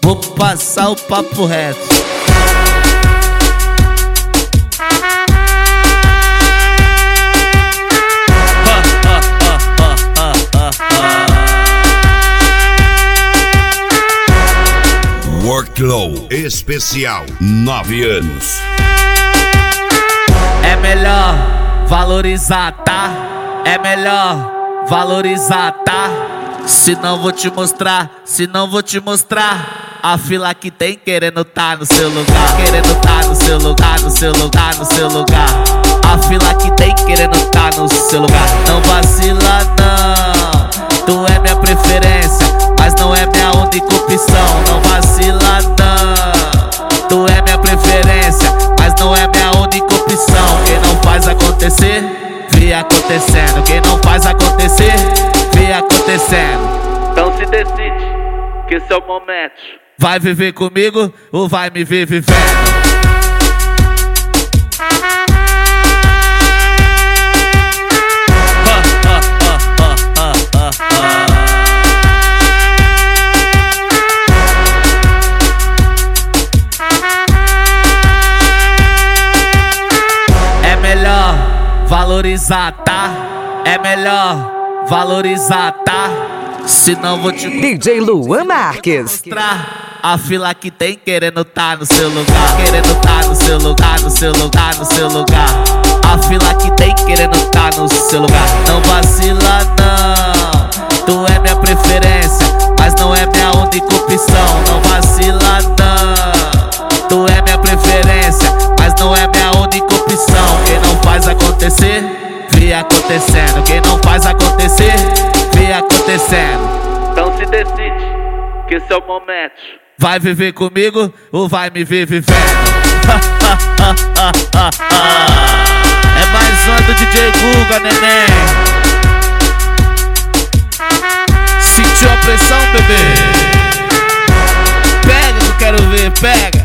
vou passar o papo reto. Worklow especial 9 anos. É melhor valorizar, tá? É melhor valorizar, tá? Se não vou te mostrar, se não vou te mostrar a fila que tem querendo tá no seu lugar, querendo tá no seu lugar, no seu lugar, no seu lugar. A fila que tem querendo tá no seu lugar. Não vacila não, tu é minha preferência, mas não é minha única opção. Não vacila não, tu é minha preferência, mas não é minha única opção. Quem não faz acontecer, vê acontecendo. Quem não faz acontecer, vê acontecendo. Então se decide, que esse é o momento. Vai viver comigo ou vai me ver vivendo? É melhor valorizar, tá? É melhor valorizar, tá? Se não vou te DJ Luan Marques. mostrar a fila que tem querendo tá no seu lugar, querendo tá no seu lugar, no seu lugar, no seu lugar. A fila que tem querendo tá no seu lugar. Não vacila não, tu é minha preferência, mas não é minha única opção. Não vacila não, tu é minha preferência, mas não é minha única opção. Quem não faz acontecer, vê acontecendo. Quem não faz acontecer, vê acontecendo. Então se decide, que esse é o momento. Vai viver comigo ou vai me ver vivendo? É mais uma do DJ Guga, neném. Sentiu a pressão, bebê? Pega que eu quero ver, pega.